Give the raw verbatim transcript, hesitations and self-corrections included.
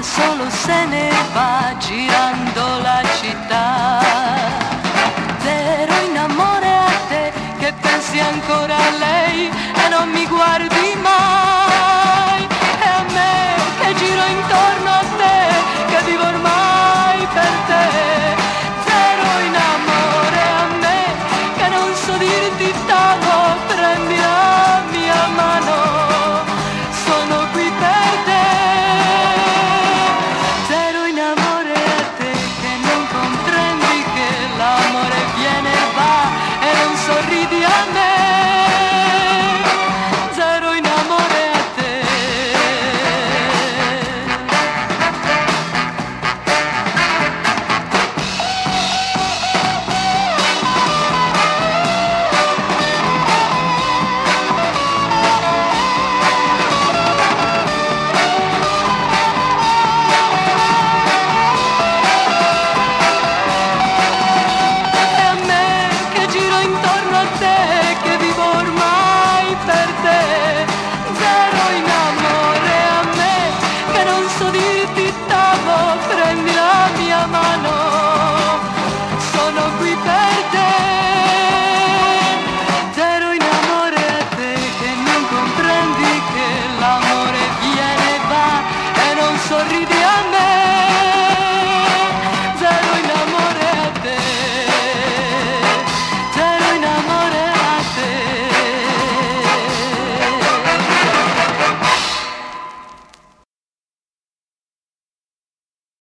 solo se ne va girando la città. Zero in amore a te, che pensi ancora a lei e non mi guardi mai. E a me che giro intorno a te, che vivo ormai per te. Zero in amore a me, che non so dirti t'amo, prendi la mia mano, sono qui per te. Zero in amore a te, che non comprendi che l'amore viene e va e non sorridi a me. Zero in amore a te. E a me che giro intorno a te, che vivo ormai per te. Zero in amore a me, che non so dirti t'amo, prendi la mia mano, sono qui per te. Zero in amore a te, che non comprendi che l'amore viene e va e non sorridi a me.